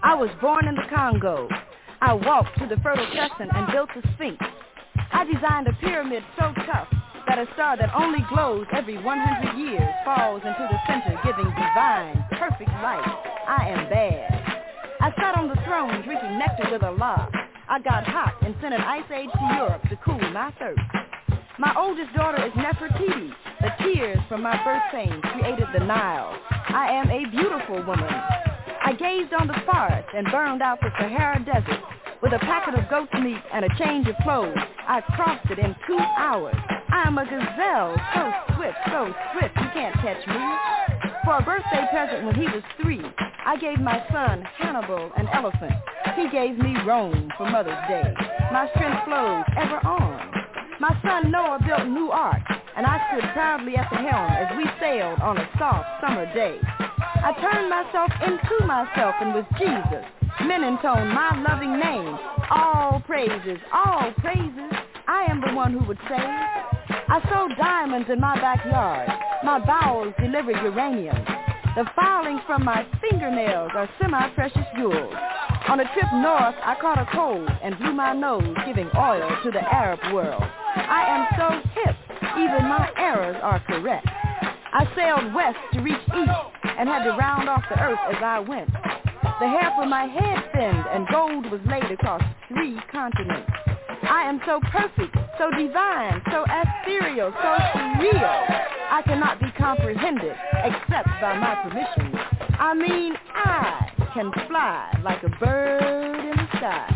I was born in the Congo. I walked to the Fertile Crescent and built the Sphinx. I designed a pyramid so tough that a star that only glows every 100 years falls into the center, giving divine, perfect light. I am bad. I sat on the throne drinking nectar with Allah. I got hot and sent an ice age to Europe to cool my thirst. My oldest daughter is Nefertiti. The tears from my birth pains created the Nile. I am a beautiful woman. I gazed on the forest and burned out the Sahara Desert. With a packet of goat's meat and a change of clothes, I crossed it in 2 hours. I am a gazelle, so swift, you can't catch me. For a birthday present when he was 3, I gave my son Hannibal an elephant. He gave me Rome for Mother's Day. My strength flows ever on. My son Noah built new ark, and I stood proudly at the helm as we sailed on a soft summer day. I turned myself into myself and was Jesus. Men intoned my loving name. All praises, I am the one who would say. I sowed diamonds in my backyard. My bowels delivered uranium. The filings from my fingernails are semi-precious jewels. On a trip north, I caught a cold and blew my nose, giving oil to the Arab world. I am so hip, even my errors are correct. I sailed west to reach east and had to round off the earth as I went. The hair from my head thinned and gold was laid across 3 continents. I am so perfect, so divine, so ethereal, so surreal. I cannot be comprehended except by my permission. I mean, I can fly like a bird in the sky.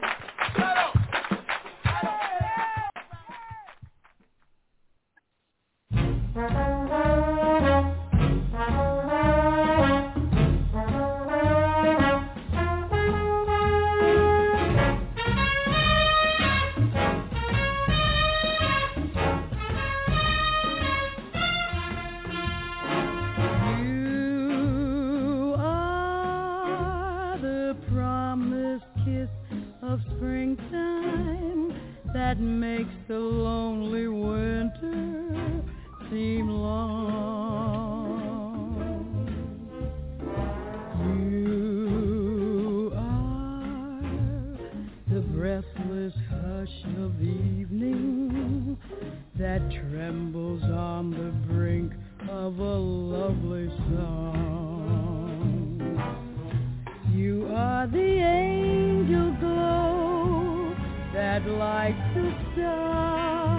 That makes the lonely winter seem long. You are the breathless hush of evening that trembles on the brink of a lovely song. You are the angel glow that lights the star.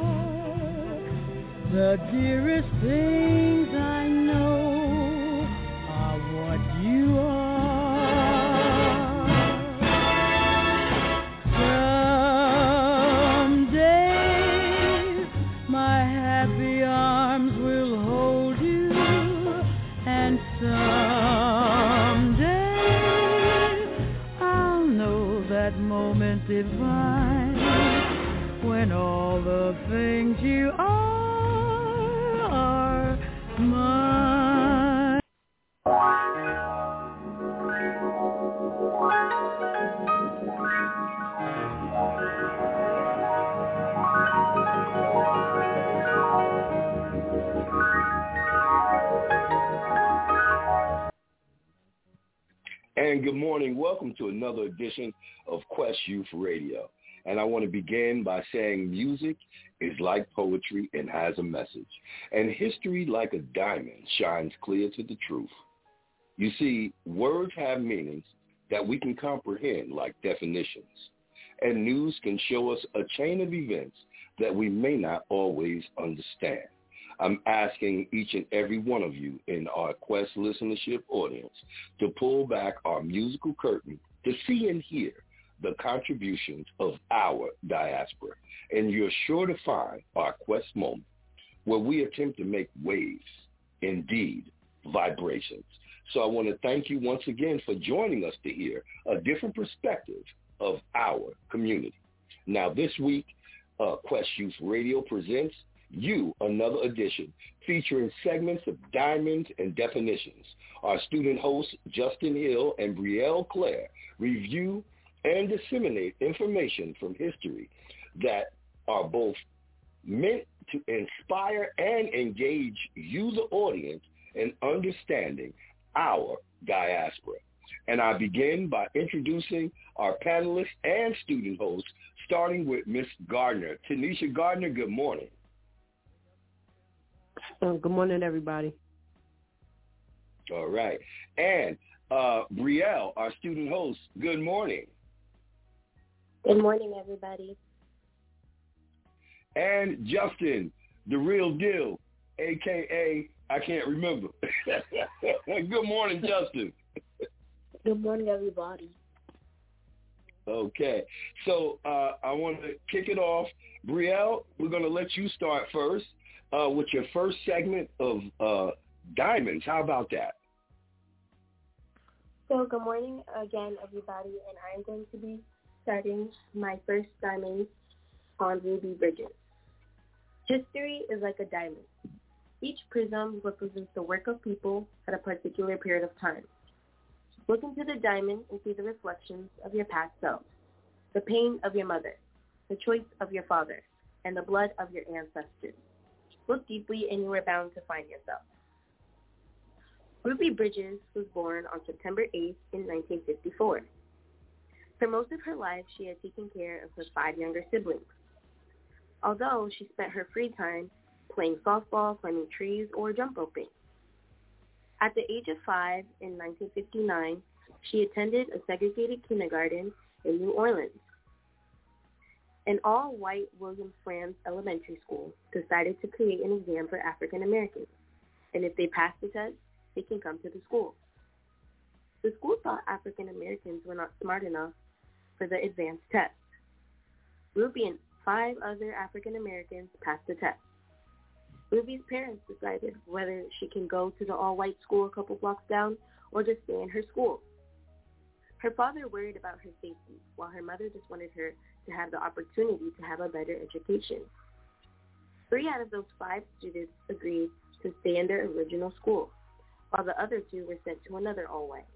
The dearest things I know are what you are. Someday my happy arms will hold you, and someday I'll know that moment divine when all the things you are mine. And good morning. Welcome to another edition of Quest Youth Radio. And I want to begin by saying music is like poetry and has a message. And history, like a diamond, shines clear to the truth. You see, words have meanings that we can comprehend like definitions. And news can show us a chain of events that we may not always understand. I'm asking each and every one of you in our Quest listenership audience to pull back our musical curtain to see and hear the contributions of our diaspora. And you're sure to find our Quest moment where we attempt to make waves, indeed, vibrations. So I want to thank you once again for joining us to hear a different perspective of our community. Now this week, Quest Youth Radio presents you another edition featuring segments of diamonds and definitions. Our student hosts, Justin Hill and Brielle Claire, review and disseminate information from history that are both meant to inspire and engage you, the audience, in understanding our diaspora. And I begin by introducing our panelists and student hosts, starting with Miss Gardner. Tanisha Gardner, good morning. Good morning, everybody. All right. And Brielle, our student host, good morning. Good morning, everybody. And Justin, the real deal, a.k.a. I can't remember. Good morning, Justin. Good morning, everybody. Okay. So I want to kick it off. Brielle, we're going to let you start first with your first segment of Diamonds. How about that? So good morning again, everybody, and I'm going to be starting my first Diamonds on Ruby Bridges. History is like a diamond. Each prism represents the work of people at a particular period of time. Look into the diamond and see the reflections of your past self, the pain of your mother, the choice of your father, and the blood of your ancestors. Look deeply and you are bound to find yourself. Ruby Bridges was born on September 8th in 1954. For most of her life, she had taken care of her 5 younger siblings. Although she spent her free time playing softball, climbing trees, or jump roping. At the age of 5 in 1959, she attended a segregated kindergarten in New Orleans. An all-white William Franz Elementary School decided to create an exam for African Americans, and if they passed the test, they can come to the school. The school thought African Americans were not smart enough for the advanced test. Ruby and 5 other African Americans passed the test. Ruby's parents decided whether she can go to the all-white school a couple blocks down or just stay in her school. Her father worried about her safety, while her mother just wanted her to have the opportunity to have a better education. 3 out of those 5 students agreed to stay in their original school, while the other 2 were sent to another all-white.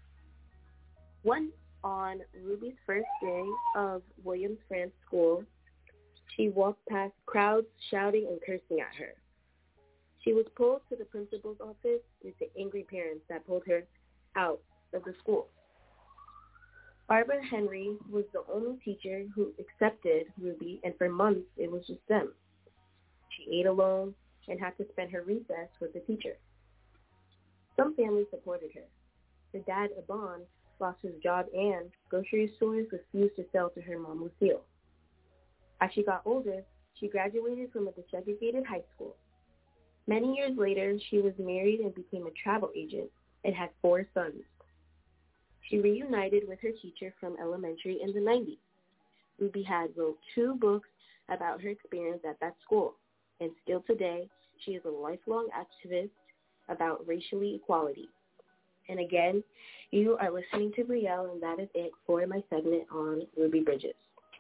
On Ruby's first day of William Franz School, she walked past crowds shouting and cursing at her. She was pulled to the principal's office with the angry parents that pulled her out of the school. Barbara Henry was the only teacher who accepted Ruby, and for months it was just them. She ate alone and had to spend her recess with the teacher. Some families supported her. Her dad, Abon, lost his job and grocery stores refused to sell to her mom, Lucille. As she got older, she graduated from a desegregated high school. Many years later, she was married and became a travel agent and had 4 sons. She reunited with her teacher from elementary in the 90s. Ruby had wrote 2 books about her experience at that school, and still today, she is a lifelong activist about racial equality. And again, you are listening to Brielle, and that is it for my segment on Ruby Bridges.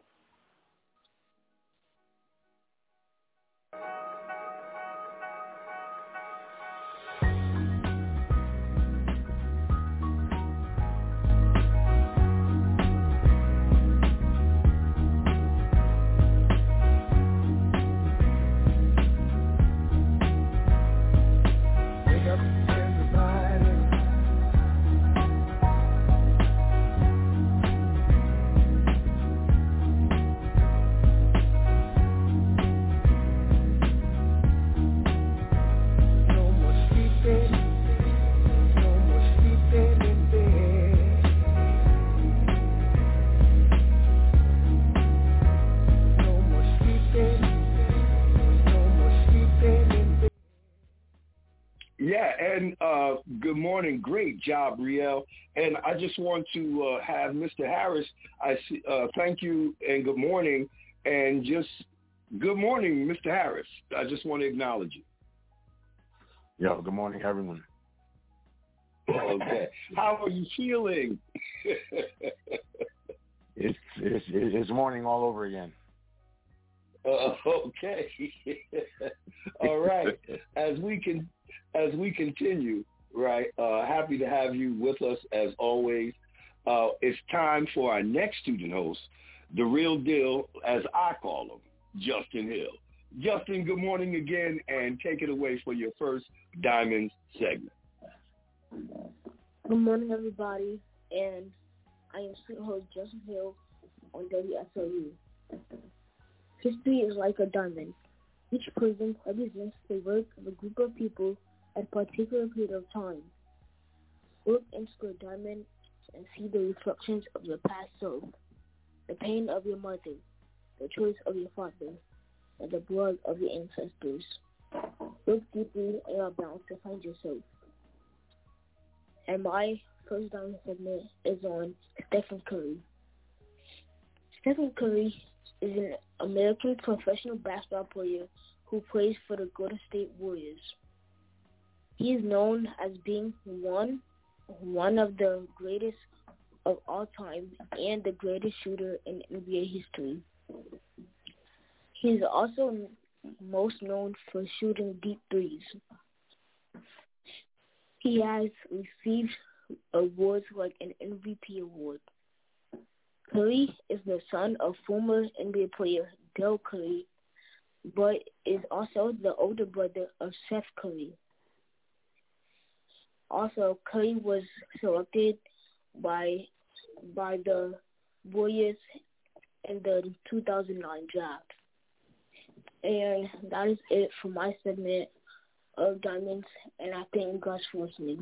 Good morning. Great job, Brielle. And I just want to have Mr. Harris, thank you and good morning. And just good morning, Mr. Harris. I just want to acknowledge you. Yo, good morning, everyone. Okay. How are you feeling? It's morning all over again. Okay. All right. As we continue, right, happy to have you with us as always. It's time for our next student host, the real deal, as I call him, Justin Hill. Justin, good morning again, and take it away for your first Diamonds segment. Good morning, everybody, and I am student host Justin Hill on WSOU. History is like a diamond. Each person represents the work of a group of people at a particular period of time. Look into the diamond and see the reflections of your past self, the pain of your mother, the choice of your father, and the blood of your ancestors. Look deeply and you are bound to find yourself. And my first diamond segment is on Stephen Curry. Stephen Curry is an American professional basketball player who plays for the Golden State Warriors. He is known as being one of the greatest of all time and the greatest shooter in NBA history. He is also most known for shooting deep threes. He has received awards like an MVP award. Curry is the son of former NBA player Del Curry, but is also the older brother of Seth Curry. Also, Curry was selected by the Warriors in the 2009 draft. And that is it for my segment of Diamonds, and I thank you guys for listening.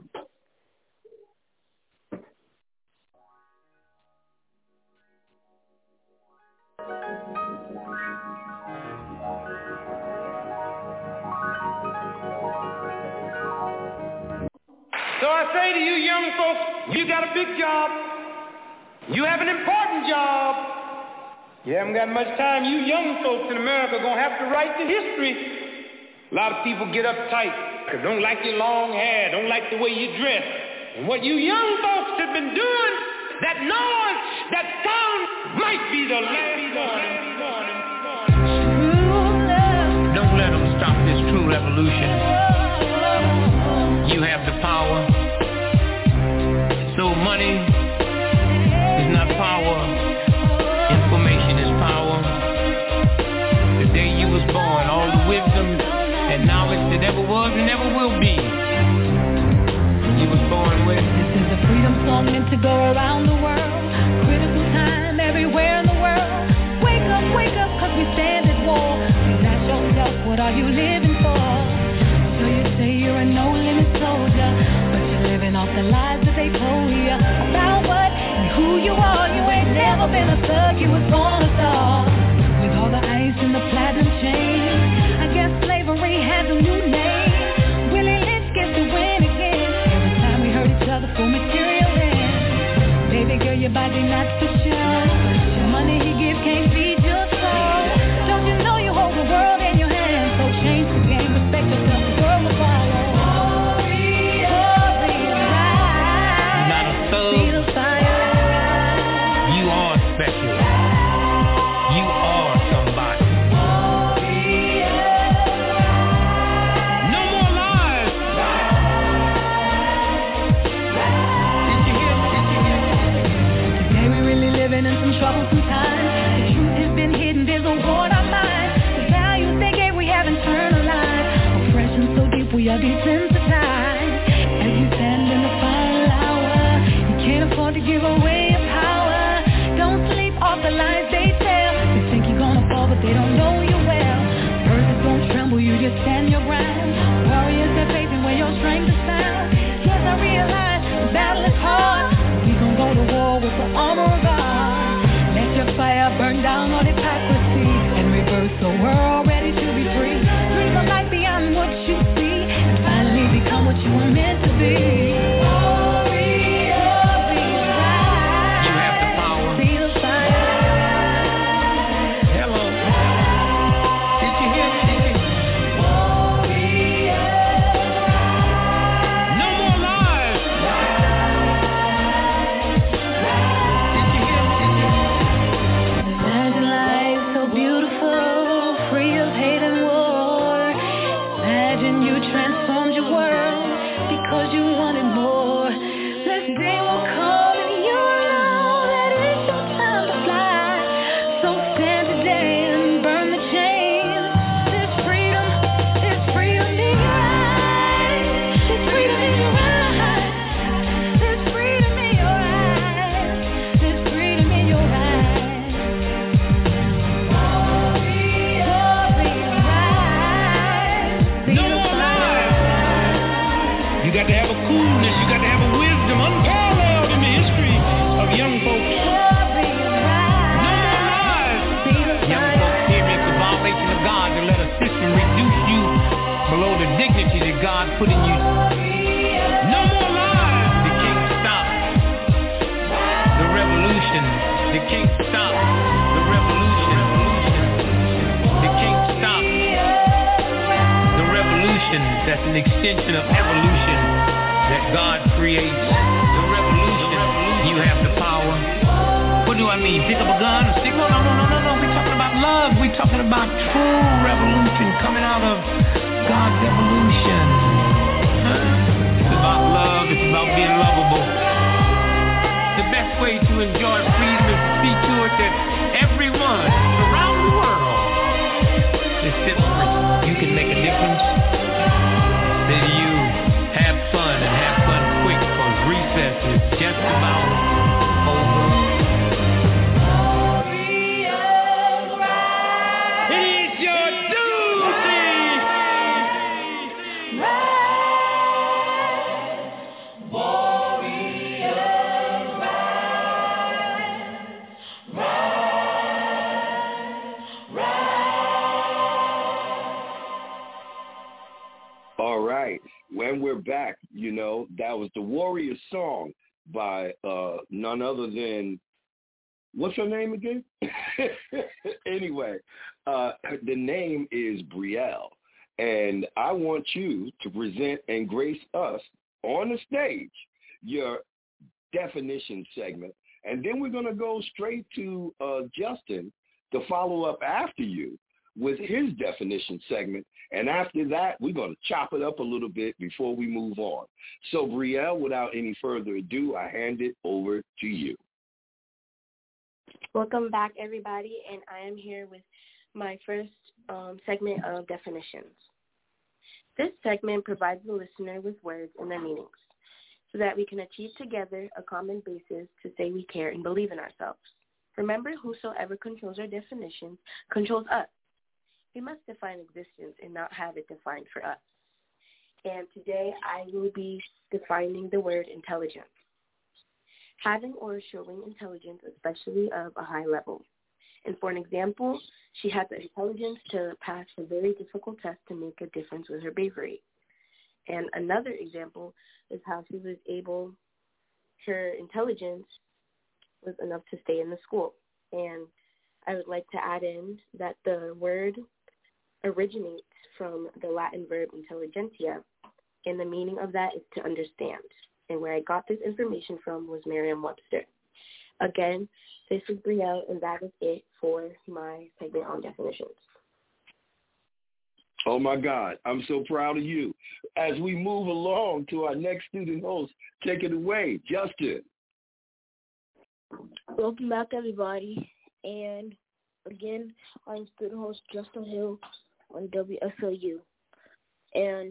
So I say to you young folks, you got a big job. You have an important job. You haven't got much time. You young folks in America are going to have to write the history. A lot of people get uptight because don't like your long hair, don't like the way you dress. And what you young folks have been doing, that noise, that sound might be the last warning. Don't let them stop this true revolution. You have the power. So money is not power. Information is power. The day you was born, all the wisdom and knowledge that ever was and never will be, you was born with. This is a freedom song meant to go around the world. Critical time everywhere in the world. Wake up, cause we stand at war. Please ask yourself, what are you living for? So you say you're a no-limit soldier, but you're living off the lies that they told you about what and who you are. You ain't never been a thug, you was born a star. With all the ice and the platinum chain, I guess slavery has a new name. Willie Lynch gets to win again. Every time we hurt each other for material ends. Baby girl, your body not for sure. Your money he gives can't feed your soul. Don't you know you hold the world in your hands? So change the game, respect yourself, the world will follow. Not a thug. You are special. You are somebody. No more lies. Did you hear? Today we really living in some troublesome times. The truth has been hidden, there's a war in our minds. The values they gave we haven't internalized. Oppression so deep we are desensitized. As you stand in the final hour, you can't afford to give away your power. Don't sleep off the lies they tell. They think you're gonna fall, but they don't know you well. Earth don't tremble, you just stand your ground. Warriors have faith in where your strength is found. Yes, I realize the battle is hard. We gon' go to war with the armor of God. Let your fire burn down all hypocrisy and reverse the world, ready to be free. Dream a life beyond what you see and finally become what you were meant to be. got to have a coolness. You got to have a wisdom unparalleled in the history of young folks. No more lies. Young folks, hear me, it's a violation of God to let a system reduce you below the dignity that God put in you. No more lies. They can't stop the revolution. They can't stop the revolution. They can't stop the revolution. That's an extension of evolution that God creates. The revolution. You have the power. What do I mean? Pick up a gun and stick? No. We're talking about love. We're talking about true revolution coming out of God's evolution. It's about love. It's about being lovable. The best way to enjoy freedom is to see to it that everyone around the world is set free. You can make a difference. Then you have fun and have fun quick, because recess is just about over. It's your duty. All right. When we're back, that was the Warrior Song by none other than, what's her name again? Anyway, the name is Brielle. And I want you to present and grace us on the stage your definition segment. And then we're going to go straight to Justin to follow up after you with his definition segment. And after that, we're going to chop it up a little bit before we move on. So, Brielle, without any further ado, I hand it over to you. Welcome back, everybody, and I am here with my first segment of definitions. This segment provides the listener with words and their meanings so that we can achieve together a common basis to say we care and believe in ourselves. Remember, whosoever controls our definitions controls us. We must define existence and not have it defined for us. And today I will be defining the word intelligence. Having or showing intelligence, especially of a high level. And for an example, she had the intelligence to pass a very difficult test to make a difference with her bravery. And another example is how she was able, her intelligence was enough to stay in the school. And I would like to add in that the word originates from the Latin verb intelligentia, and the meaning of that is to understand. And where I got this information from was Merriam-Webster. Again, this is Brielle, and that is it for my segment on definitions. Oh, my God. I'm so proud of you. As we move along to our next student host, take it away, Justin. Welcome back, everybody. And again, I'm student host Justin Hill on WSLU. And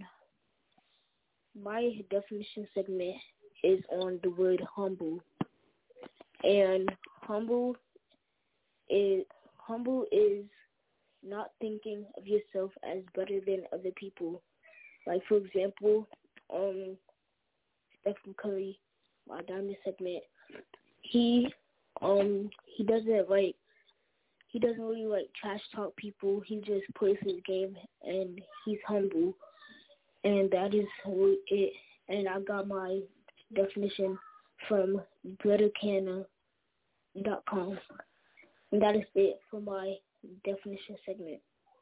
my definition segment is on the word humble. And humble is not thinking of yourself as better than other people. Like, for example, Stephen Curry, my diamond segment, he doesn't really like trash talk people. He just plays his game and he's humble. And that is it. And I got my definition from GretaCanna.com. And that is it for my definition segment.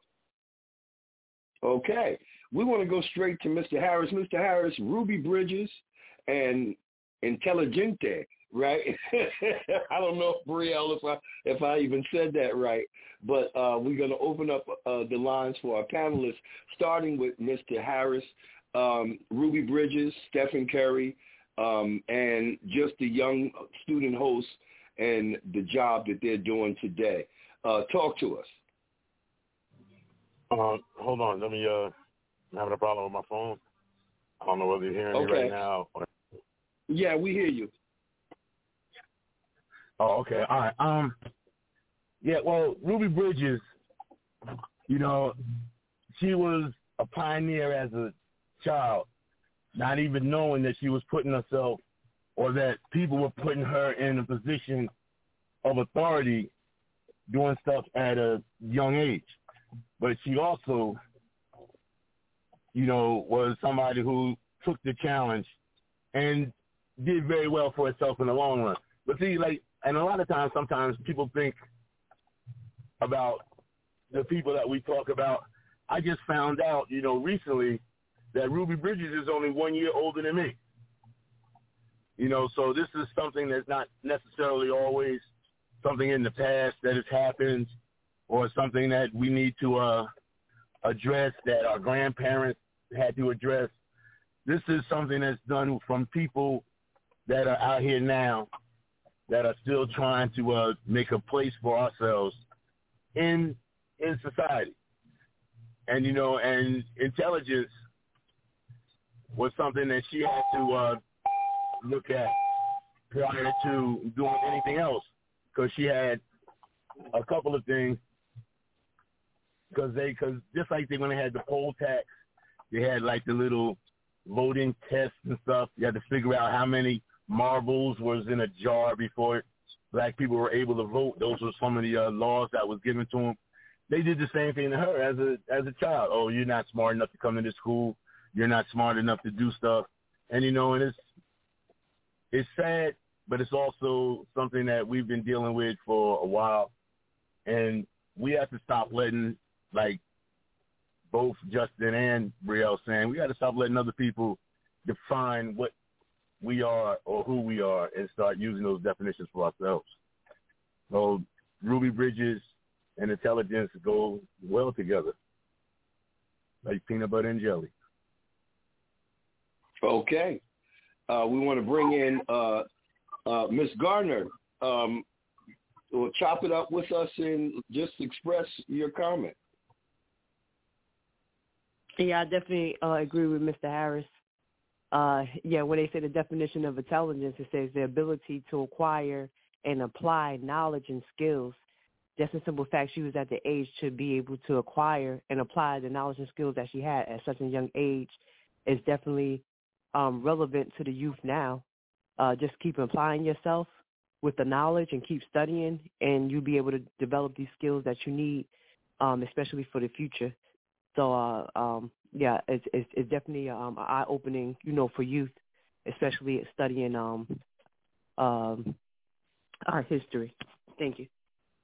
Okay. We want to go straight to Mr. Harris. Mr. Harris, Ruby Bridges and Intelligente, right? I don't know, Brielle, if I even said that right. But we're going to open up the lines for our panelists, starting with Mr. Harris, Ruby Bridges, Stephen Curry, and just the young student hosts and the job that they're doing today. Talk to us. Hold on. Let me, I'm having a problem with my phone. I don't know whether you're hearing me right now. Yeah, we hear you. Oh, okay. All right. Yeah, well, Ruby Bridges, she was a pioneer as a child. not even knowing that she was putting herself or that people were putting her in a position of authority doing stuff at a young age. But she also, was somebody who took the challenge and did very well for herself in the long run. But see, and a lot of times, sometimes people think about the people that we talk about. I just found out, recently that Ruby Bridges is only 1 year older than me. So this is something that's not necessarily always something in the past that has happened or something that we need to address, that our grandparents had to address. This is something that's done from people that are out here now that are still trying to make a place for ourselves in society. And, and intelligence was something that she had to look at prior to doing anything else, because she had a couple of things. Because just like when they had the poll tax, they had like the little voting tests and stuff. You had to figure out how many marbles was in a jar before black people were able to vote. Those were some of the laws that was given to them. They did the same thing to her as a child. Oh, you're not smart enough to come to this school. You're not smart enough to do stuff. And, and it's sad, but it's also something that we've been dealing with for a while. And we have to stop letting, like both Justin and Brielle saying, we got to stop letting other people define what we are or who we are and start using those definitions for ourselves. So Ruby Bridges and intelligence go well together, like peanut butter and jelly. Okay. We want to bring in Ms. Gardner. Chop it up with us and just express your comment. Yeah, I definitely agree with Mr. Harris. When they say the definition of intelligence, it says the ability to acquire and apply knowledge and skills. Just a simple fact, she was at the age to be able to acquire and apply the knowledge and skills that she had at such a young age is definitely relevant to the youth now. Just keep applying yourself with the knowledge and keep studying, and you'll be able to develop these skills that you need, especially for the future. So, it's definitely eye-opening, for youth, especially studying our history. Thank you.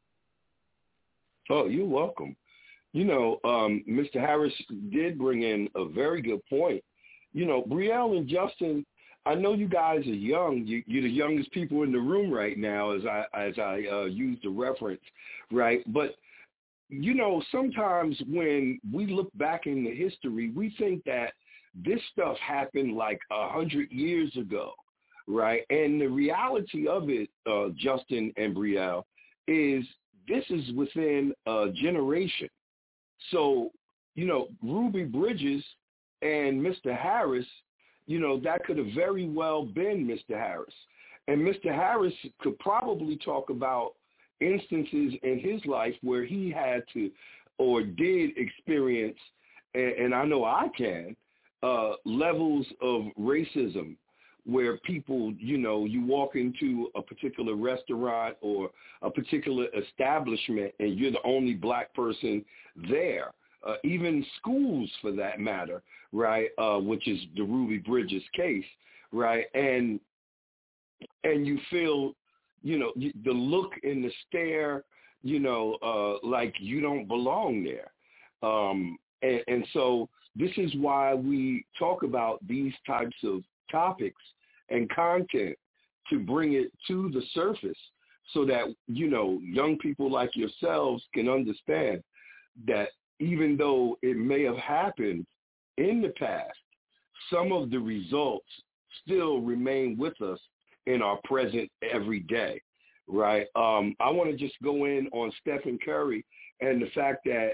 Oh, you're welcome. Mr. Harris did bring in a very good point. Brielle and Justin, I know you guys are young. You're the youngest people in the room right now, as I use the reference, right? But sometimes when we look back in the history, we think that this stuff happened like 100 years ago, right? And the reality of it, Justin and Brielle, is this is within a generation. So, Ruby Bridges and Mr. Harris, that could have very well been Mr. Harris. And Mr. Harris could probably talk about instances in his life where he had to or did experience, and I know I can, levels of racism where people, you walk into a particular restaurant or a particular establishment and you're the only black person there. Even schools for that matter, right, which is the Ruby Bridges case, right, and you feel, the look and the stare, like you don't belong there. And so this is why we talk about these types of topics and content, to bring it to the surface so that, young people like yourselves can understand that even though it may have happened in the past, some of the results still remain with us in our present every day, right? I want to just go in on Stephen Curry and the fact that,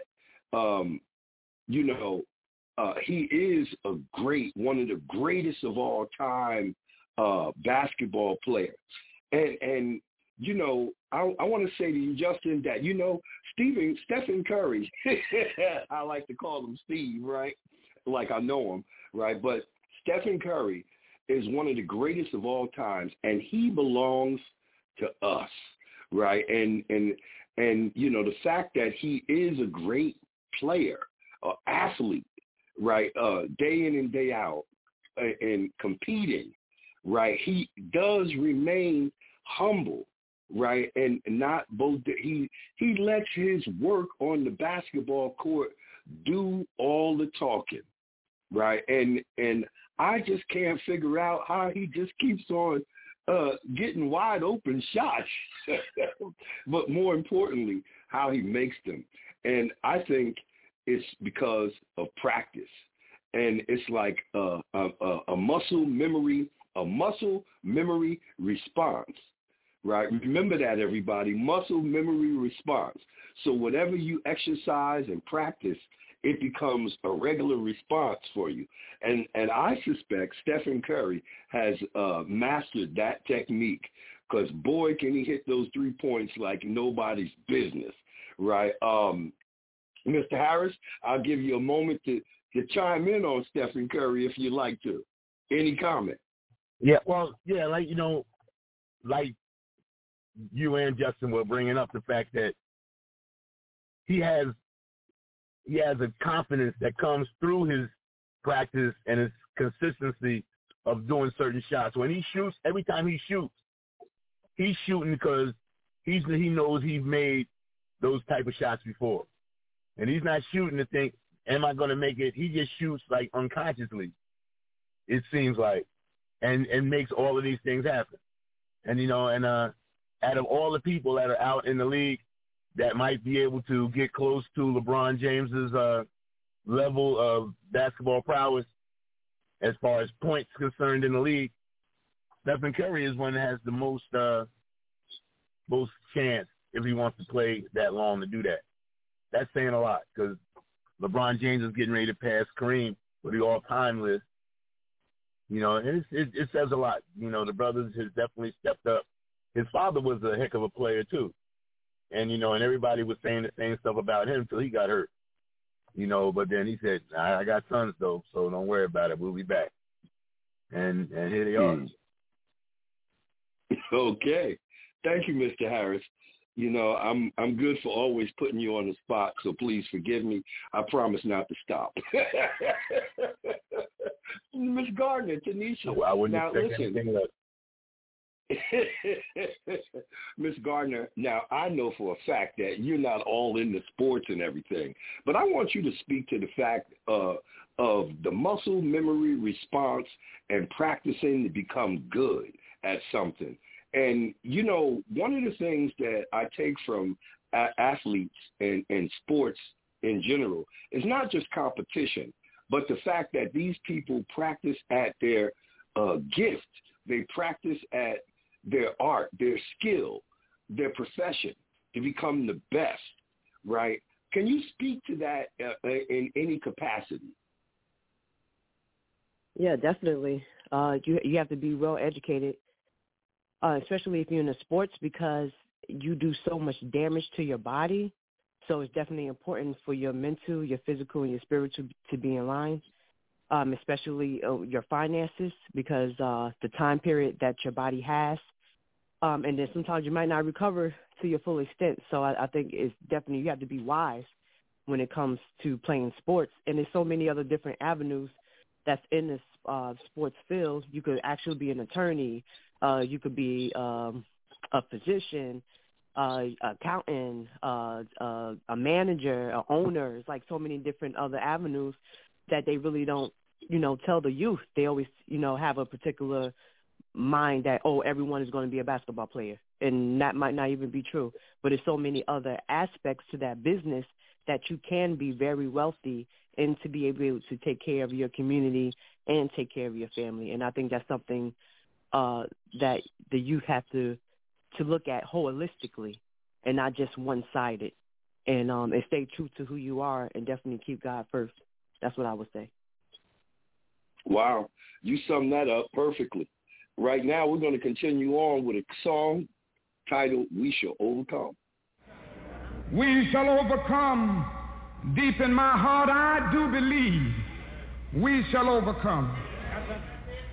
he is one of the greatest of all time basketball players. And I want to say to you, Justin, that, Stephen Curry, I like to call him Steve, right? Like I know him, right? But Stephen Curry is one of the greatest of all times, and he belongs to us, right? And you know, the fact that he is a great player, athlete, right, day in and day out, and competing, right? He does remain humble, right, and not both. He lets his work on the basketball court do all the talking, right? And I just can't figure out how he just keeps on getting wide open shots, but more importantly, how he makes them. And I think it's because of practice. And it's like a muscle memory response, right? Remember that, everybody, muscle memory response. So whatever you exercise and practice, it becomes a regular response for you. And I suspect Stephen Curry has mastered that technique, because, boy, can he hit those 3 points like nobody's business, right? Mr. Harris, I'll give you a moment to chime in on Stephen Curry if you'd like to. Any comment? Yeah, well, yeah, like, you know, like you and Justin were bringing up the fact that he has a confidence that comes through his practice and his consistency of doing certain shots. When he shoots, every time he shoots, he's shooting because he knows he's made those type of shots before. And he's not shooting to think, am I going to make it? He just shoots like unconsciously, it seems like, and makes all of these things happen. And, you know, and out of all the people that are out in the league that might be able to get close to LeBron James's level of basketball prowess as far as points concerned in the league, Stephen Curry is one that has the most chance, if he wants to play that long, to do that. That's saying a lot, because LeBron James is getting ready to pass Kareem for the all-time list. You know, and it says a lot. You know, the brothers has definitely stepped up. His father was a heck of a player, too. And, you know, and everybody was saying the same stuff about him until he got hurt. You know, but then he said, I got sons, though, so don't worry about it. We'll be back. And here they are. Okay. Thank you, Mr. Harris. You know, I'm good for always putting you on the spot, so please forgive me. I promise not to stop. Ms. Gardner, Tanisha. I wouldn't now, expect anything else. Ms. Gardner, now I know for a fact that you're not all into sports and everything, but I want you to speak to the fact of the muscle memory response and practicing to become good at something. And, you know, one of the things that I take from athletes and sports in general is not just competition, but the fact that these people practice at their gift. They practice at their art, their skill, their profession to become the best, right? Can you speak to that in any capacity? Yeah, definitely. You have to be well educated, especially if you're in the sports, because you do so much damage to your body. So it's definitely important for your mental, your physical, and your spiritual to be in line, especially your finances, because the time period that your body has, and then sometimes you might not recover to your full extent. So I think it's definitely, you have to be wise when it comes to playing sports. And there's so many other different avenues that's in this sports field. You could actually be an attorney. You could be a physician, accountant, a manager, an owner. It's like so many different other avenues that they really don't, tell the youth. They always, have a particular mind that, everyone is going to be a basketball player. And that might not even be true. But there's so many other aspects to that business that you can be very wealthy and to be able to take care of your community and take care of your family. And I think that's something that the youth have to look at holistically and not just one-sided, and stay true to who you are and definitely keep God first. That's what I would say. Wow. You summed that up perfectly. Right now, we're going to continue on with a song titled We Shall Overcome. We shall overcome. Deep in my heart, I do believe we shall overcome.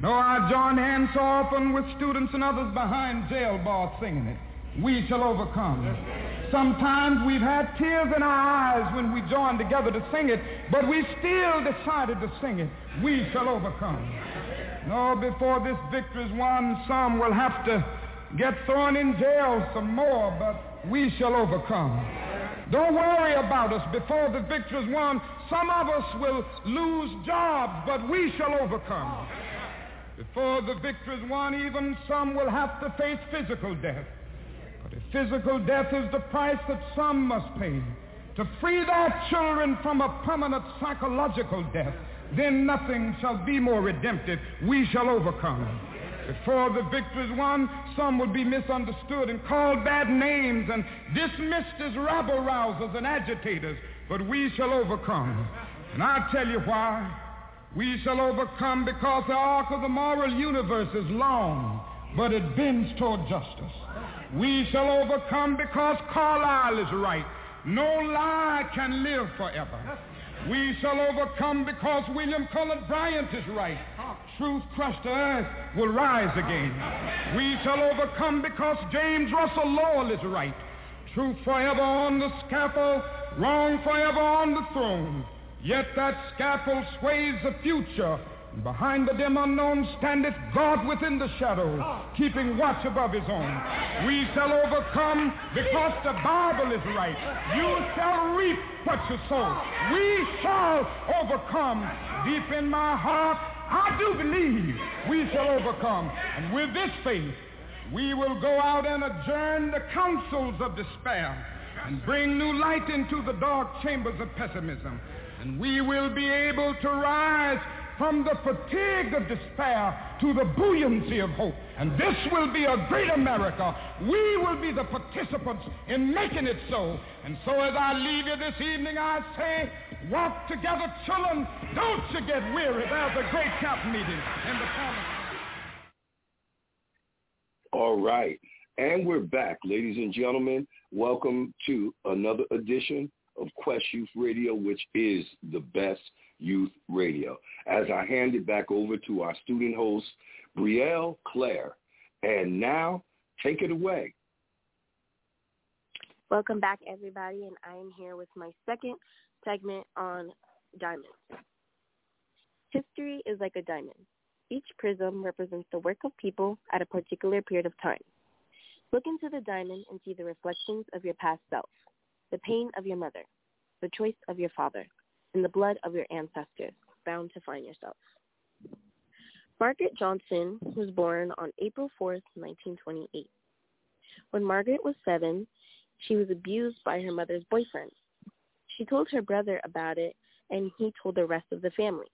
Though I join hands so often with students and others behind jail bars singing it, we shall overcome. Sometimes we've had tears in our eyes when we joined together to sing it, but we still decided to sing it. We shall overcome. No, before this victory's won, some will have to get thrown in jail some more, but we shall overcome. Don't worry about us. Before the victory's won, some of us will lose jobs, but we shall overcome. Before the victory's won, even some will have to face physical death. But if physical death is the price that some must pay to free their children from a permanent psychological death, then nothing shall be more redemptive. We shall overcome. Before the victory's won, some will be misunderstood and called bad names and dismissed as rabble-rousers and agitators, but we shall overcome. And I'll tell you why. We shall overcome because the arc of the moral universe is long, but it bends toward justice. We shall overcome because Carlyle is right. No lie can live forever. We shall overcome because William Cullen Bryant is right. Truth crushed to earth will rise again. We shall overcome because James Russell Lowell is right. Truth forever on the scaffold, wrong forever on the throne. Yet that scaffold sways the future. And behind the dim unknown standeth God within the shadows, keeping watch above his own. We shall overcome because the Bible is right. You shall reap what you sow. We shall overcome. Deep in my heart, I do believe we shall overcome. And with this faith, we will go out and adjourn the councils of despair and bring new light into the dark chambers of pessimism. And we will be able to rise from the fatigue of despair to the buoyancy of hope. And this will be a great America. We will be the participants in making it so. And so as I leave you this evening, I say, walk together, children. Don't you get weary. There's a great camp meeting in the corner. All right. And we're back, ladies and gentlemen. Welcome to another edition of Quest Youth Radio, which is the best youth radio. As I hand it back over to our student host, Brielle Claire. And now, take it away. Welcome back, everybody, and I am here with my second segment on diamonds. History is like a diamond. Each prism represents the work of people at a particular period of time. Look into the diamond and see the reflections of your past self, the pain of your mother, the choice of your father, and the blood of your ancestors, bound to find yourself. Margaret Johnson was born on April 4th, 1928. When Margaret was 7, she was abused by her mother's boyfriend. She told her brother about it, and he told the rest of the family.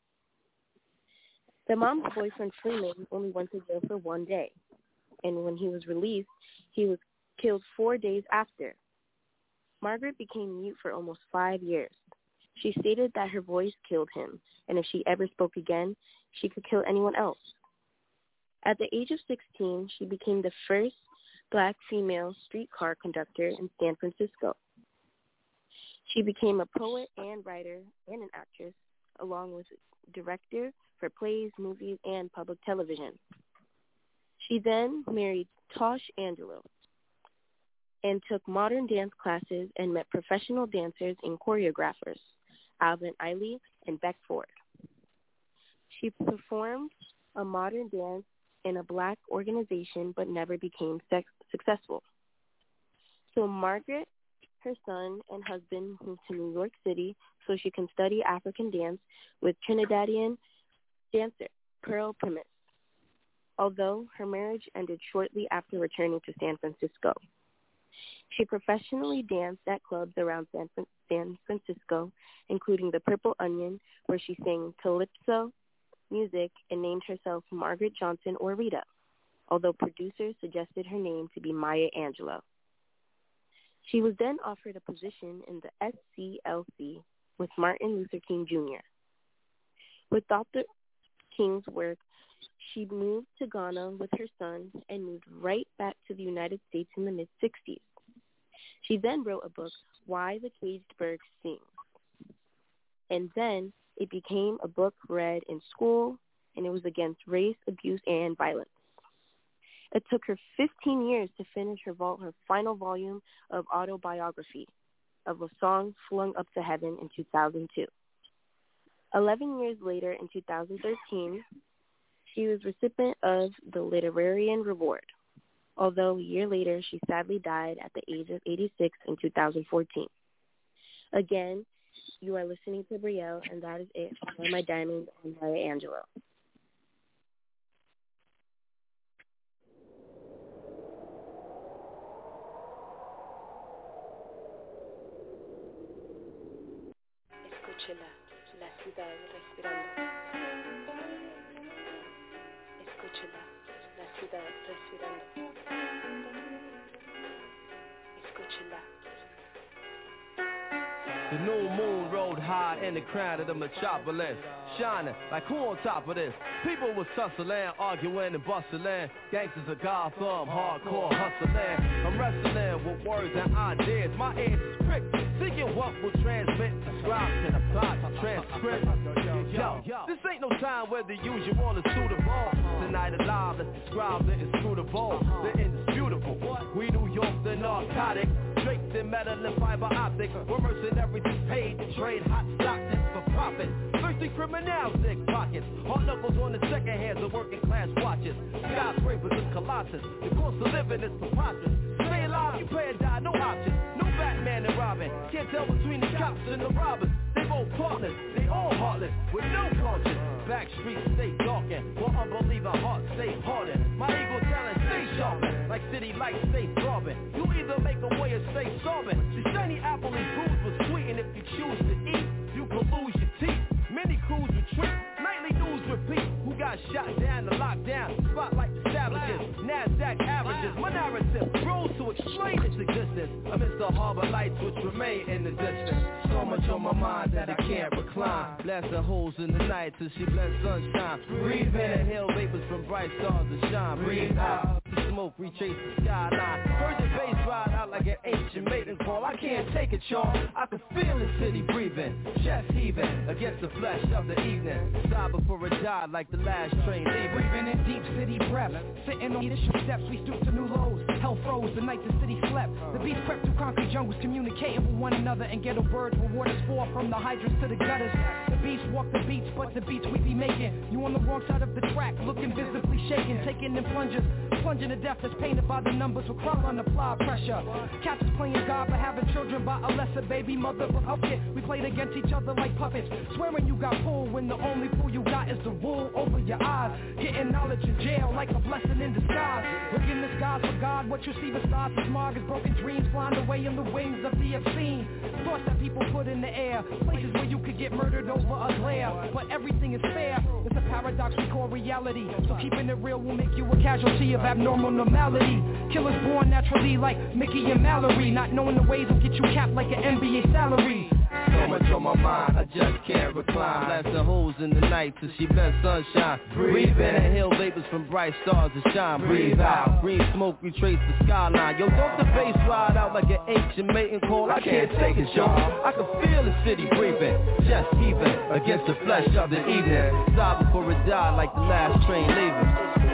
The mom's boyfriend, Freeman, only went to jail for 1 day, and when he was released, he was killed 4 days after. Margaret became mute for almost 5 years. She stated that her voice killed him, and if she ever spoke again, she could kill anyone else. At the age of 16, she became the first black female streetcar conductor in San Francisco. She became a poet and writer and an actress, along with director for plays, movies, and public television. She then married Tosh Angelo and took modern dance classes and met professional dancers and choreographers, Alvin Ailey and Beck Ford. She performed a modern dance in a black organization but never became successful. So Margaret, her son, and husband moved to New York City so she can study African dance with Trinidadian dancer Pearl Primus, although her marriage ended shortly after returning to San Francisco. She professionally danced at clubs around San Francisco, including the Purple Onion, where she sang calypso music and named herself Margaret Johnson or Rita, although producers suggested her name to be Maya Angelou. She was then offered a position in the SCLC with Martin Luther King Jr. With Dr. King's work, she moved to Ghana with her son and moved right back to the United States in the mid-60s. She then wrote a book, Why the Caged Bird Sings. And then it became a book read in school and it was against race, abuse, and violence. It took her 15 years to finish her final volume of autobiography of a song flung up to heaven in 2002. 11 years later, in 2013, she was recipient of the Literarian Reward, although a year later, she sadly died at the age of 86 in 2014. Again, you are listening to Brielle, and that is it for My Diamond and Maya Angelou. Escúchela, la ciudad respirando. Escúchela, la ciudad respirando. Escúchela. The new moon rode high in the crown of the metropolis, shining like who on top of this? People was tussling, arguing and bustling. Gangsters of Gotham, hardcore hustling. I'm wrestling with words and ideas. My ears is pricked, seeking what will transmit. Subscribe to the plot, transcript. Yo, this ain't no time where the usual is suitable. Tonight alive, let's describe the inscrutable, the indisputable. We New York, the narcotic. Draped in metal and fiber optics. We're mercenaries paid to trade hot stock for profit. Thirsty criminals, thick pockets. Hard knuckles on the second hands of working class watches. Skyscrapers and colossus. The cost of living is preposterous. Stay alive, you pay or die, no options. No Batman and Robin. Can't tell between the cops and the robbers. They both partners, they all heartless, with no conscience. Back streets stay darkened, while unbelieving hearts stay hardened. My ego talent stay sharpened, like city lights stay throbbing. You either make a way or stay sobbing. The shiny apple is bruised but sweet, and if you choose to eat, you can lose your teeth. Many crews retreat, nightly news repeat. Who got shot down to lockdown? Spotlight the savages, NASDAQ averages. My narrative grows to explain its existence amidst the harbor lights which remain in the distance. So much on my mind that I can't recline. Blasting holes in the night till she blends sunshine. Breathe in and hail vapors from bright stars that shine. Breathe out, the smoke retrace the skyline. Heard the bass ride out like an ancient maiden call. I can't take it, y'all. I can feel the city breathing, chest heaving against the flesh of the evening. Sigh before it died like the last train leaving. Breathing in deep city breath, sitting on leadership steps, we stoop to new lows. Hell froze the night the city slept. The beast crept through concrete jungles, communicating with one another, and ghetto birds where waters fall from the hydrants to the gutters. The beast walk the beats, but the beats we be making. You on the wrong side of the track, looking visibly shaken, taking in plunges, plunging to death that's painted by the numbers with crowd on applied pressure. Cats is playing God for having children by a lesser baby mother. But okay, we played against each other like puppets, swearing you got pulled when the only pull you got is the wool over your eyes. Getting knowledge in jail like a blessing in disguise. Look in the skies for God, what you see besides the smog is broken dreams flying away in the wings of the obscene. Thoughts that people put in the air, places where you could get murdered over a glare. But everything is fair, it's a paradox we call reality. So keeping it real will make you a casualty of abnormal normality. Killers born naturally like Mickey and Mallory, not knowing the ways will get you capped like an NBA salary. So much on my mind, I just can't recline. Blasting holes in the night till she blends sunshine. Breathe in and hail vapors from bright stars that shine. Breathe out, green smoke retrace the skyline. Yo, don't the bass ride out like an ancient maiden call. I can't take it, y'all. I can feel the city breathing, chest heaving against the flesh of the evening. Sigh before it died like the last train leaving.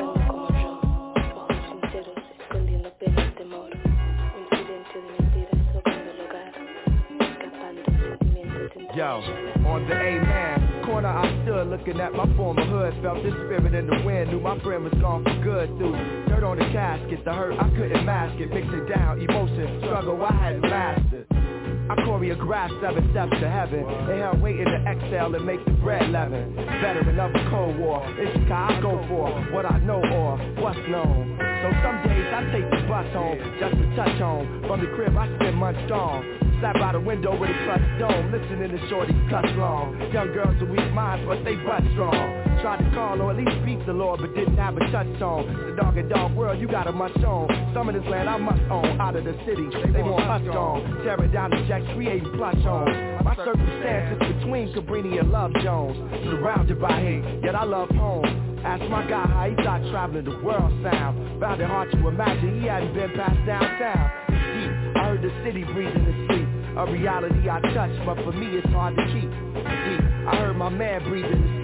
Yo, on the A-man corner I stood looking at my former hood. Felt this spirit in the wind, knew my friend was gone for good. Through dirt on the casket, the hurt I couldn't mask it. Mixing down emotion, struggle I hadn't mastered. I choreographed 7 steps to heaven. Inhale, waiting to exhale and make the bread leaven. Veteran of the Cold War, it's the guy I go for, what I know or what's known. So some days I take the bus home, just to touch home. From the crib I spend months strong. Sat by the window with a clutch dome, listening to shorties cuss long. Young girls with weak minds, but they butt strong. Tried to call or at least speak the Lord, but didn't have a touch tone. The dog and dog world, you got a much on. Some of this land I must own. Out of the city, they want us gone. Tearing down the jacks, creating plush homes. My circumstances between Cabrini and Love Jones. Surrounded by hate, yet I love home. Ask my guy how he thought traveling the world sound. Found it hard to imagine he hadn't been past downtown. It's deep, I heard the city breathing in sleep. A reality I touch, but for me it's hard to keep. Deep, I heard my man breathing in sleep.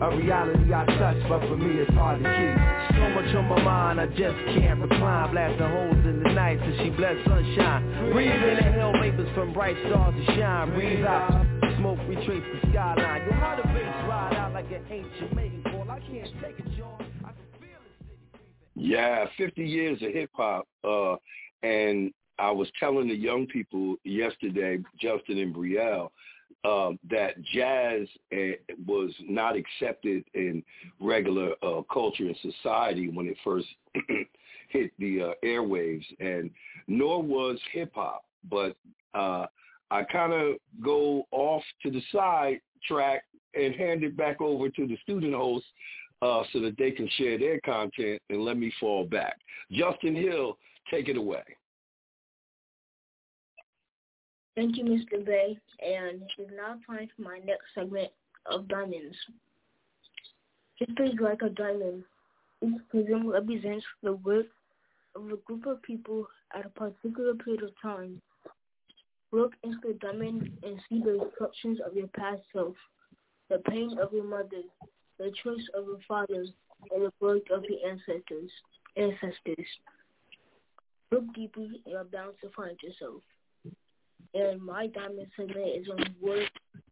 A reality I touch, but for me it's hard to keep. So much on my mind, I just can't recline. Blasting holes in the night till she bless sunshine. Breathe in the hell vapors from bright stars to shine. Breathe out, smoke retrace the skyline. You'll hear the bass ride out like an ancient maiden ball. I can't take it, y'all. I can feel it. Yeah, 50 years of hip-hop. And I was telling the young people yesterday, Justin and Brielle, that jazz was not accepted in regular culture and society when it first hit the airwaves, and nor was hip-hop. But I kind of go off to the side track and hand it back over to the student hosts so that they can share their content and let me fall back. Justin Hill, take it away. Thank you, Mr. Bay, and it is now time for my next segment of Diamonds. History is like a diamond. Each prism represents the work of a group of people at a particular period of time. Look into the diamond and see the instructions of your past self, the pain of your mother, the choice of your father, and the work of your ancestors. Look deeply and you're bound to find yourself. And my diamond segment is on Work.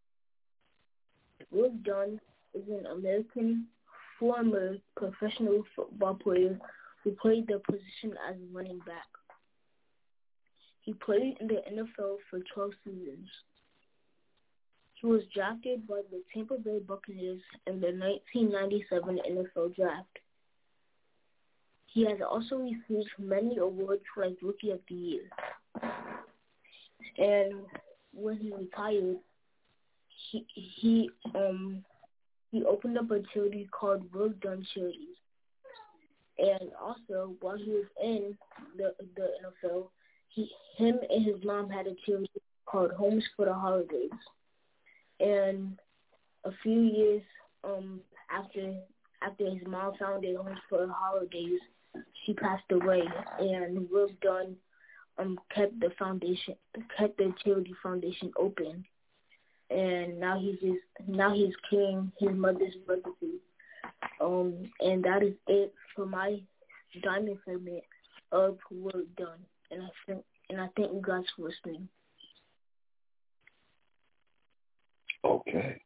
Work Dunn is an American former professional football player who played the position as running back. He played in the NFL for 12 seasons. He was drafted by the Tampa Bay Buccaneers in the 1997 NFL Draft. He has also received many awards like Rookie of the Year. And when he retired, he opened up a charity called Work Done Charities. And also, while he was in the NFL, him and his mom had a charity called Homes for the Holidays. And a few years after his mom founded Homes for the Holidays, she passed away. And Work Done kept the charity foundation open, and now he's carrying his mother's legacy. And that is it for my diamond segment of Work Done. And I thank you guys for listening. Okay.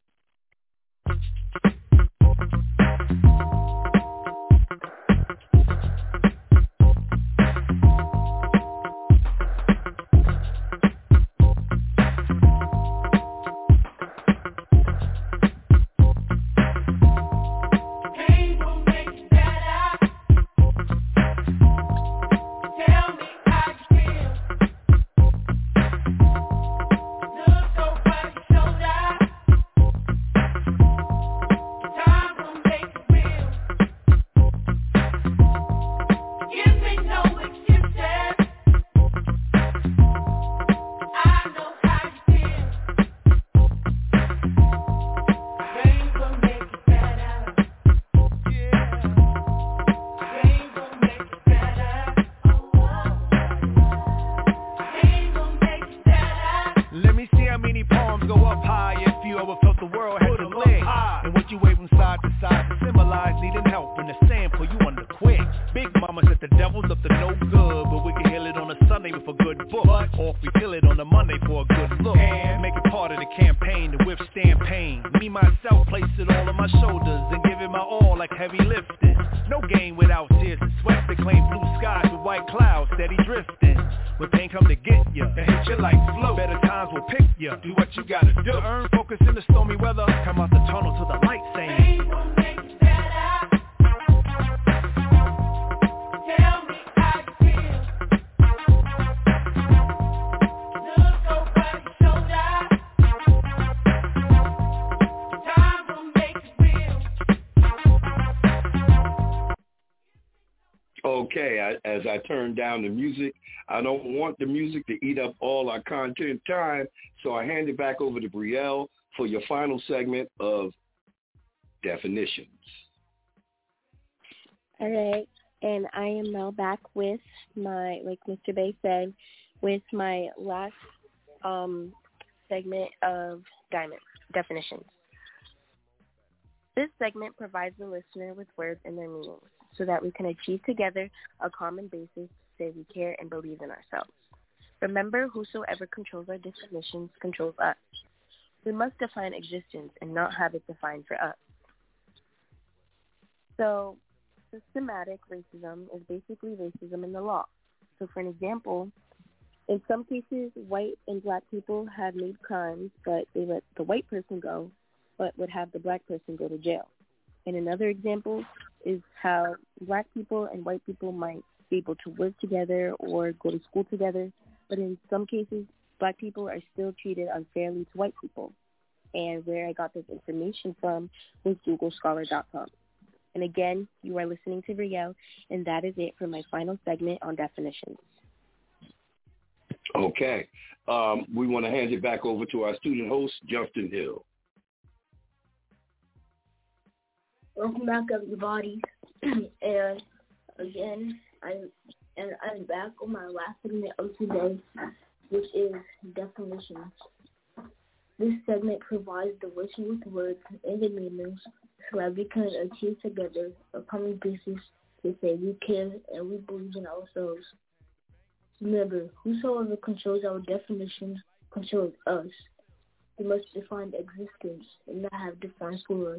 Okay, as I turn down the music, I don't want the music to eat up all our content time, so I hand it back over to Brielle for your final segment of Definitions. All right, and I am now back with my, like Mr. Bay said, with my last segment of Definitions. This segment provides the listener with words and their meanings so that we can achieve together a common basis to say we care and believe in ourselves. Remember, whosoever controls our definitions controls us. We must define existence and not have it defined for us. So, systematic racism is basically racism in the law. So, for an example, in some cases, white and black people have made crimes, but they let the white person go, but would have the black person go to jail. And another example is how black people and white people might be able to work together or go to school together, but in some cases, black people are still treated unfairly to white people. And where I got this information from was googlescholar.com. And again, you are listening to Riel, and that is it for my final segment on definitions. Okay. We want to hand it back over to our student host, Justin Hill. Welcome back, everybody. And again, I'm back on my last segment of today, which is definitions. This segment provides the listener with words and the meanings so that we can achieve together a common basis to say we care and we believe in ourselves. Remember, whosoever controls our definitions controls us. We must define existence and not have defined for us.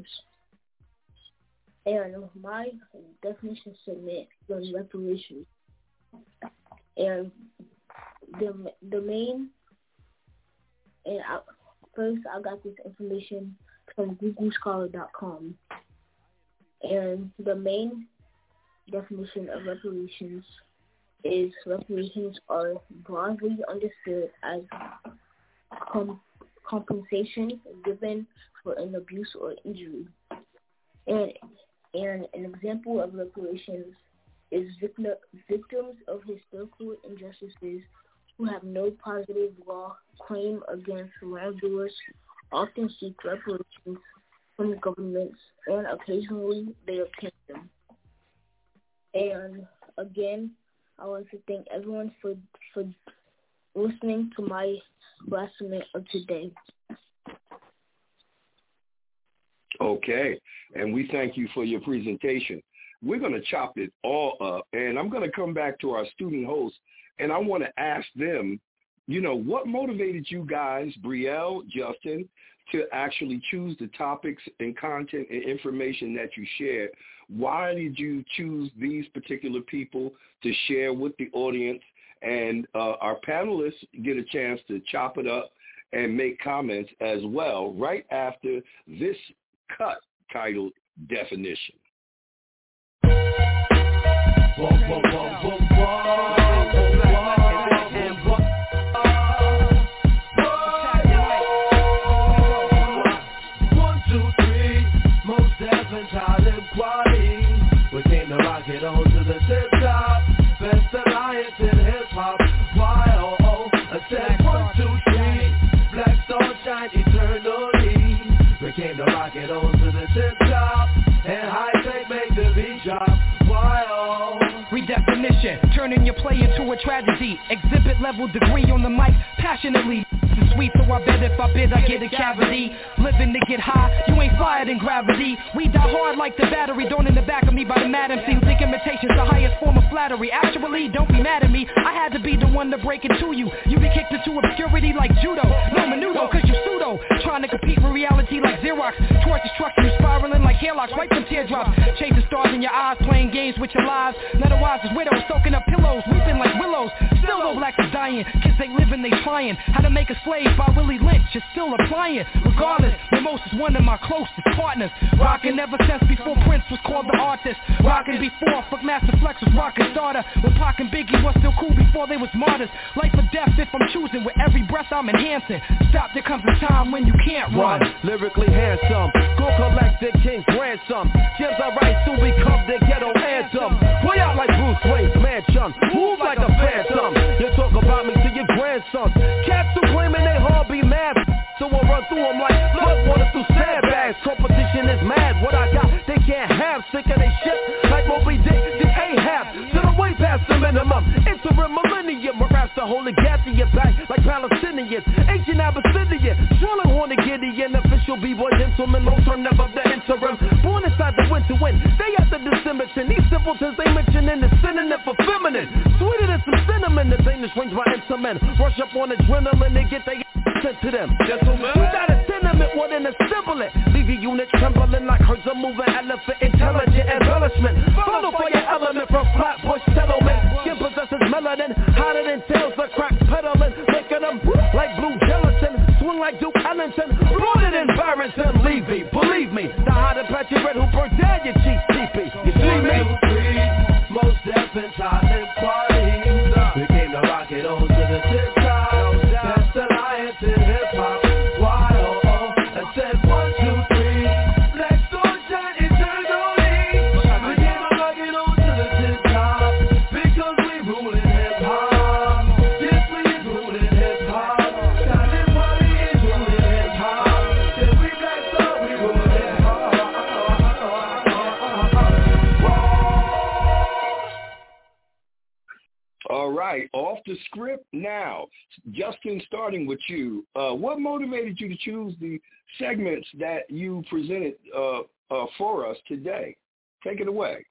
And my definition segment was reparations. And the main, and first I got this information from googlescholar.com. And the main definition of reparations is reparations are broadly understood as compensation given for an abuse or injury. And an example of reparations is victims of historical injustices who have no positive law claim against wrongdoers often seek reparations from governments, and occasionally they obtain them. And again, I want to thank everyone for listening to my last segment of today. Okay, and we thank you for your presentation. We're going to chop it all up, and I'm going to come back to our student hosts, and I want to ask them, what motivated you guys, Brielle, Justin, to actually choose the topics and content and information that you shared? Why did you choose these particular people to share with the audience? And our panelists get a chance to chop it up and make comments as well right after this cut titled Definition. Turning your play into a tragedy. Exhibit level degree on the mic, passionately. It's sweet, so I bet if I bid, I get a cavity. Living to get high, you ain't flyer than gravity. We die hard like the battery, thrown in the back of me by the mad MC who think imitation's the highest form of flattery. Actually, don't be mad at me, I had to be the one to break it to you. You be kicked into obscurity like judo. No menudo, cause you pseudo. Trying to compete with reality like Xerox. Towards destruction, you spiraling like hairlocks, right from teardrops. Chasing stars in your eyes, playing games with your lives. Otherwise, as widows, soaking up pillows, weeping like willows. Still though blacks is dying, kids ain't living, they trying. How to Make a Slave by Willie Lynch is still applying. Regardless, Mamos is one of my closest partners. Rockin' ever since before Prince was called the artist. Rockin' before Funkmaster Flex was rockin' starter. When Pac and Biggie was still cool before they was martyrs. Life or death if I'm choosing, with every breath I'm enhancing. Stop, there comes a time when you can't run. Lyrically handsome, go collect the king's ransom. Gems I write soon become the ghetto anthem. Way out like Bruce Wayne's mansion, move like a phantom. You talk about me to your grandsons. Cats who claiming they hard be mad, so I run through them like flood water through sandbags. Competition is mad, what I got they can't have. Sick of they shit like Moby Dick, this Ahab. So I'm way past the minimum, interim millennium. My raps are holding gas in your back like Palestinians. Ancient Abyssinian, swirling horny Gideon. Official B-boy gentlemen, long term, never the interim. Born inside the winter wind, they at the December 10. These simpletons they mention in the synonym for feminine. Sweeter than some cinnamon, the Danish range by men. Rush up on adrenaline, they get they sent to them. Gentlemen, we got a sentiment more than a symbol. Leave your unit trembling like herds of moving elephant. Intelligent embellishment, follow by your element from Flatbush settlement. Skin possesses melanin, hotter than tails of crack pedaling, making them like blue gelatin. Swing like Duke Ellington, rooted in Barrington. Levy, believe me, the hot Apache red who burned down your cheap teepee. You see me? Most deaf and silent parties. We came to rock it on to the tip top. Best alliance in hip hop. Why oh, I said 1, 2, 3. Black Storm shine eternally. We came to rock it on to the tip top because we rule in hip hop. Yes, we is ruling hip hop. Silent party is ruling hip hop. Till we Black Star, we rule hip hop. All right, off the script now. Justin, starting with you, what motivated you to choose the segments that you presented for us today? Take it away.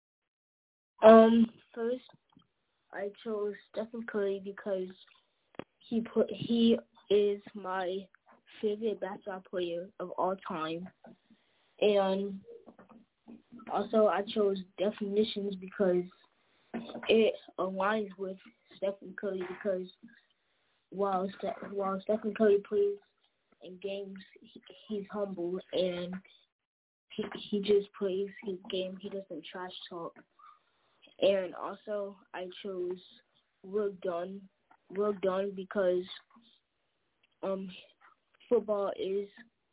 First, I chose Stephen Curry because he is my favorite basketball player of all time, and also I chose definitions because it aligns with Stephen Curry because while Stephen Curry plays in games, he's humble and he just plays his game. He doesn't trash talk. And also, I chose Work Done because football is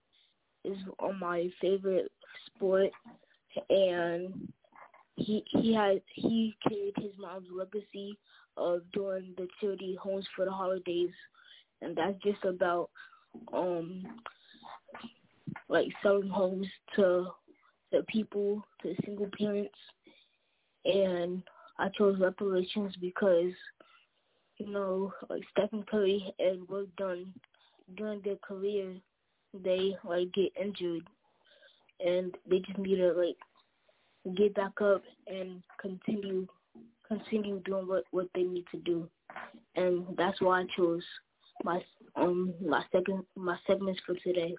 my favorite sport, and he carried his mom's legacy of doing the charity homes for the holidays, and that's just about like selling homes to the people, to single parents. And I chose reparations because, you know, like Stephen Curry and Work Done during their career, they like get injured and they just need to get back up and continue doing what they need to do. And that's why I chose my segments for today.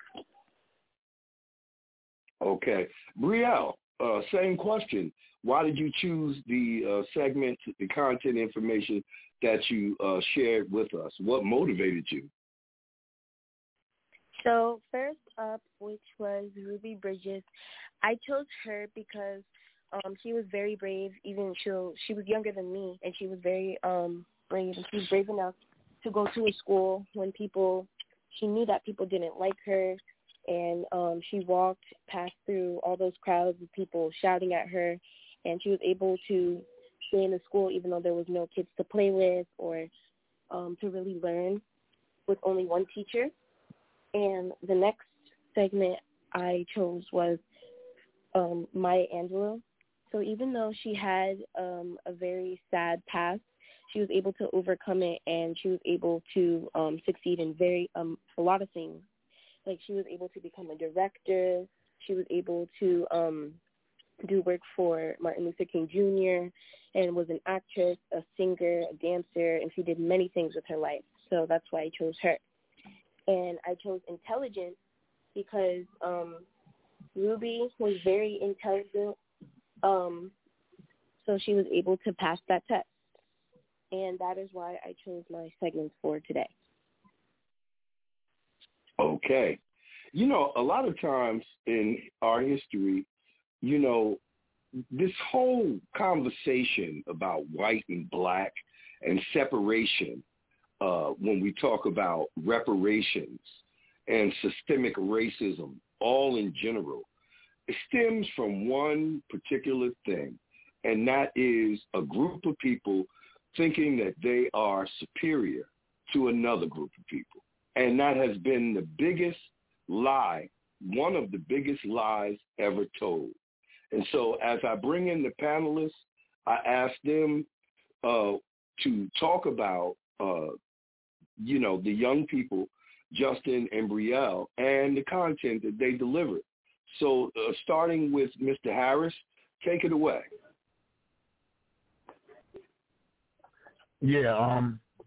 Okay. Brielle, same question. Why did you choose the segment, the content information that you shared with us? What motivated you? So first up, which was Ruby Bridges, I chose her because she was very brave. Even she was younger than me, and she was very brave. And she was brave enough to go to a school when she knew that people didn't like her, and she walked past through all those crowds of people shouting at her, and she was able to stay in the school even though there was no kids to play with or to really learn with only one teacher. And the next segment I chose was Maya Angelou. So even though she had a very sad past, she was able to overcome it, and she was able to succeed in a lot of things. Like she was able to become a director. She was able to do work for Martin Luther King Jr. and was an actress, a singer, a dancer, and she did many things with her life. So that's why I chose her. And I chose intelligence because Ruby was very intelligent, so she was able to pass that test. And that is why I chose my segments for today. Okay. You know, a lot of times in our history, you know, this whole conversation about white and black and separation, when we talk about reparations and systemic racism, all in general, it stems from one particular thing, and that is a group of people thinking that they are superior to another group of people. And that has been the biggest lie, one of the biggest lies ever told. And so as I bring in the panelists, I ask them to talk about, you know, the young people Justin and Brielle, and the content that they delivered. So starting with Mr. Harris, take it away. Yeah,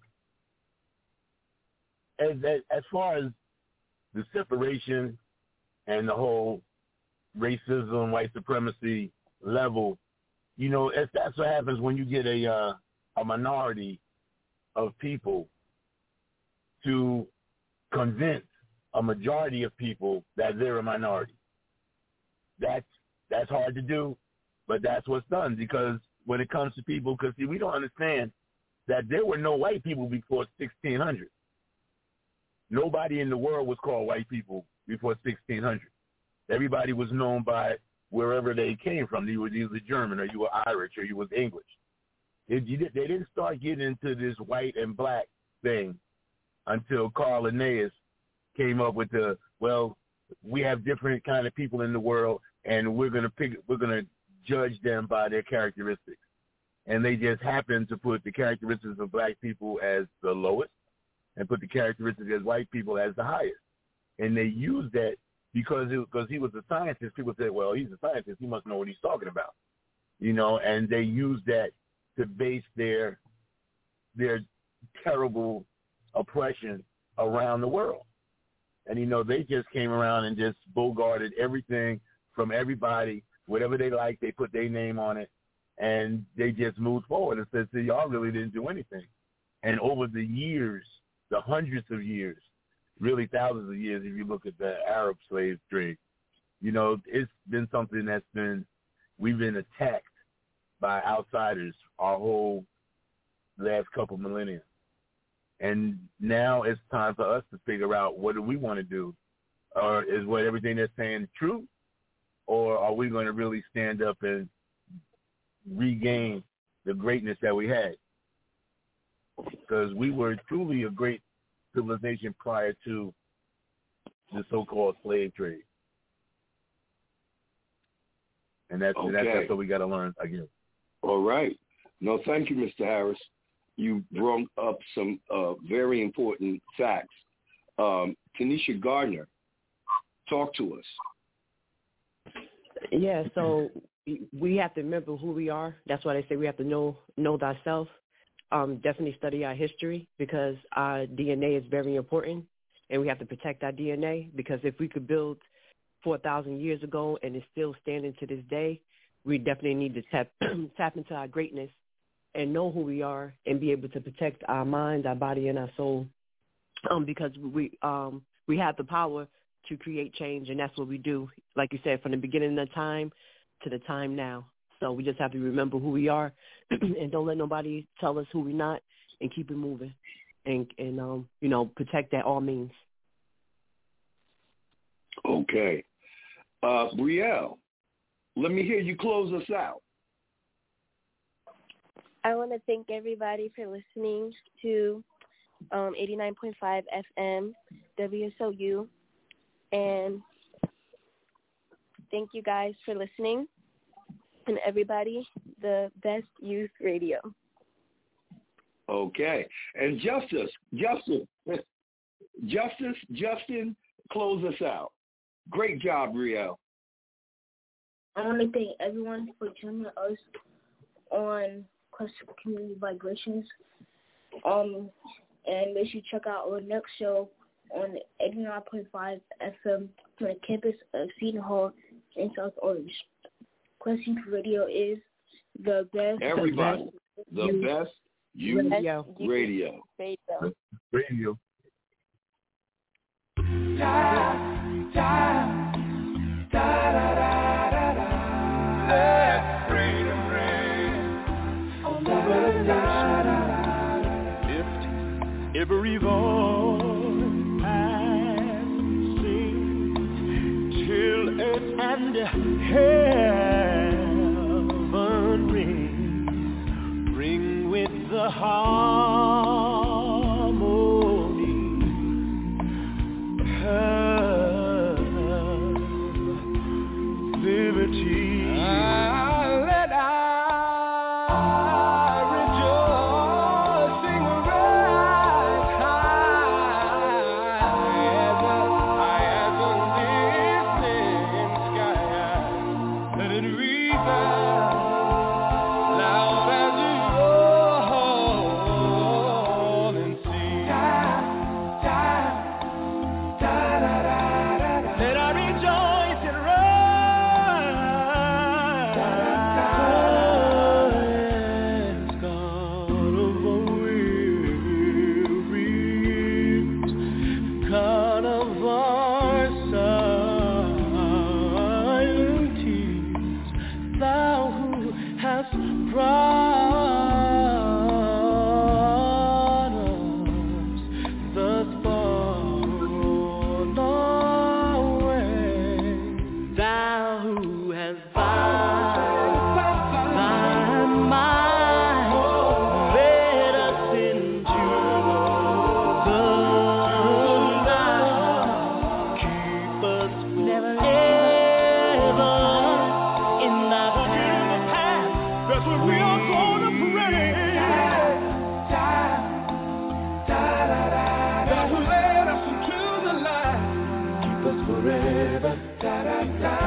as far as the separation and the whole racism, white supremacy level, you know, that's what happens when you get a minority of people to convince a majority of people that they're a minority. That's hard to do, but that's what's done, because when it comes to people, because we don't understand that there were no white people before 1600. Nobody in the world was called white people before 1600. Everybody was known by wherever they came from. You were either German or you were Irish or you was English. They didn't start getting into this white and black thing until Carl Linnaeus came up with we have different kind of people in the world, and we're gonna judge them by their characteristics. And they just happened to put the characteristics of black people as the lowest and put the characteristics of white people as the highest. And they used that because he was a scientist. People said, well, he's a scientist, he must know what he's talking about, you know. And they used that to base their terrible oppression around the world. And, you know, they just came around and just bogarted everything from everybody. Whatever they liked, they put their name on it, and they just moved forward and said, see, y'all really didn't do anything. And over the years, the hundreds of years, really thousands of years, if you look at the Arab slave trade, you know, it's been something we've been attacked by outsiders our whole last couple millennia. And now it's time for us to figure out, what do we want to do? Or is what everything they're saying true? Or are we going to really stand up and regain the greatness that we had? Because we were truly a great civilization prior to the so-called slave trade. And that's what we got to learn again. All right. No, thank you, Mr. Harris. You brought up some very important facts. Tanisha Gardner, talk to us. Yeah, so we have to remember who we are. That's why they say we have to know thyself. Definitely study our history, because our DNA is very important, and we have to protect our DNA, because if we could build 4,000 years ago and it's still standing to this day, we definitely need to tap into our greatness and know who we are and be able to protect our mind, our body, and our soul, because we have the power to create change, and that's what we do, like you said, from the beginning of time to the time now. So we just have to remember who we are and don't let nobody tell us who we're not, and keep it moving and you know, protect at all means. Okay. Brielle, let me hear you close us out. I want to thank everybody for listening to 89.5 FM WSOU, and thank you guys for listening, and everybody, the best youth radio. Okay. And Justin, close us out. Great job, Brielle. I want to thank everyone for joining us on Quest Community Vibrations. And make sure you check out our next show on 89.5 FM on the campus of Seton Hall in South Orange. Quest Youth Radio is the best. Everybody, the best youth radio. Radio. Let freedom reign over the nation. Lift every voice and sing till earth and heaven ring. Ring with the liberty. Let I rejoicing rise high us, brought us thus far on our way. Thou who has found my mind, led us into the light. Keep us never ever in thy path. That's what we are gonna pray. Thou who led us into the light. Keep us forever.